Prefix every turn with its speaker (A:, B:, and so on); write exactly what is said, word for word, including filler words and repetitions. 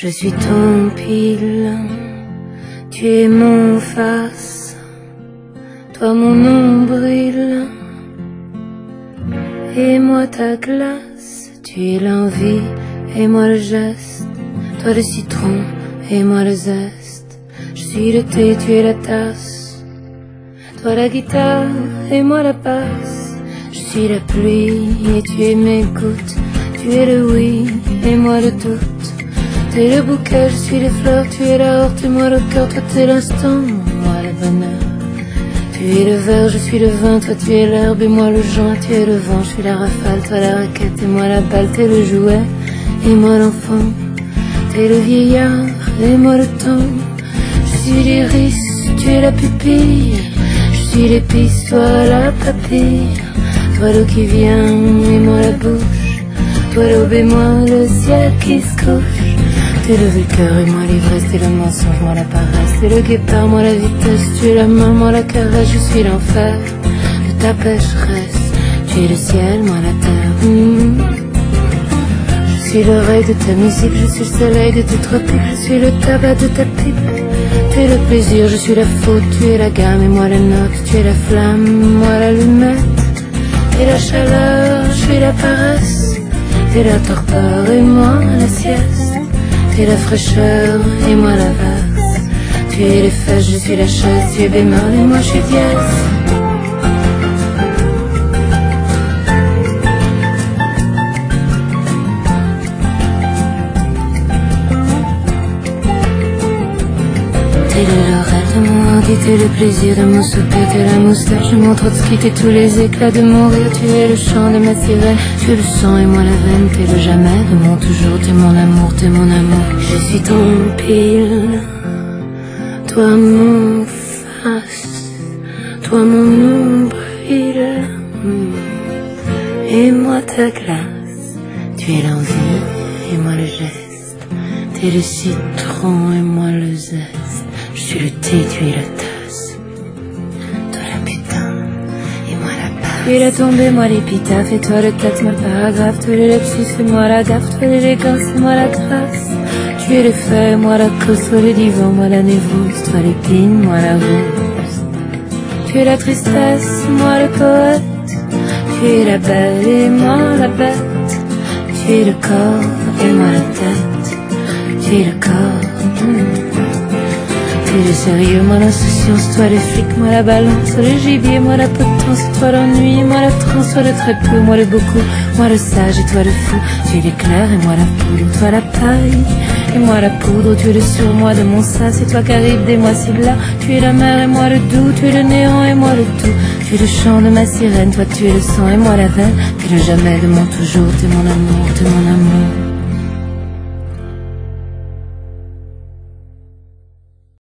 A: Je suis ton pile, tu es mon face, toi mon nombril, et moi ta glace. Tu es l'envie et moi le geste, toi le citron et moi le zeste. Je suis le thé, tu es la tasse, toi la guitare et moi la basse. Je suis la pluie et tu es mes gouttes, tu es le oui et moi le doute. T'es le bouquet, je suis les fleurs, tu es la horte et moi le cœur. Toi t'es l'instant, moi le bonheur. Tu es le verre, je suis le vin, toi tu es l'herbe et moi le joint. Tu es le vent, je suis la rafale, toi la raquette et moi la balle. T'es le jouet et moi l'enfant, t'es le vieillard et moi le temps. Je suis l'iris, tu es la pupille, je suis l'épice, toi la papille. Toi l'eau qui vient et moi la bouche, toi l'aube et moi le ciel qui se couche. T'es le vainqueur et moi l'ivresse, t'es le mensonge, moi la paresse. T'es le guépard, moi la vitesse, tu es la main, moi la caresse. Je suis l'enfer de ta pécheresse, tu es le ciel, moi la terre. Mmh. Je suis l'oreille de ta musique, je suis le soleil de tes tropiques. Je suis le tabac de ta pipe, t'es le plaisir, je suis la faute. Tu es la gamme et moi la note, tu es la flamme, moi l'allumette. T'es la chaleur, je suis la paresse, t'es la torpeur et moi la sieste. T'es la fraîcheur et moi la vase, tu es les fesses, je suis la chaise, tu es bémol et moi je suis dièse. T'es le laurel de mon hardi, t'es le plaisir de mon soupir, t'es la moustache de mon Trotsky, t'es tous les éclats de mon rire, tu es le chant de ma sirène, tu es le sang et moi la veine, t'es le jamais de mon toujours, t'es mon amour, t'es mon amour. Je suis ton pile, toi mon face, toi mon nombril, et moi ta glace. Tu es l'envie et moi le geste, t'es le citron et moi le zeste. Je suis le thé, tu es la tasse, toi la putain et moi la passe. Tu es la tombée, moi l'épitaphe, et toi le texte, moi le paragraphe. Toi le lapsus et moi la gaffe, toi l'élégance et moi la grâce. Tu es le fait, moi la cause, toi le divan, moi la névrose. Toi l'épine, moi la rose. Tu es la tristesse, moi le poète. Tu es la belle et moi la bête. Tu es le corps et moi la tête. Tu es le corps. Mmh. Tu es le sérieux, moi l'insouciance, toi le flic, moi la balance, toi le gibier, moi la potence, toi l'ennui, moi la transe, toi le très peu, moi le beaucoup, moi le sage et toi le fou. Tu es l'éclair et moi la poudre, toi la paille et moi la poudre. Tu es le surmoi de mon sas, c'est toi qui arrive des mois si là. Tu es la mer et moi le doux, tu es le néant et moi le tout. Tu es le chant de ma sirène, toi tu es le sang et moi la veine. Tu es le jamais de mon toujours, t'es mon amour, t'es mon amour.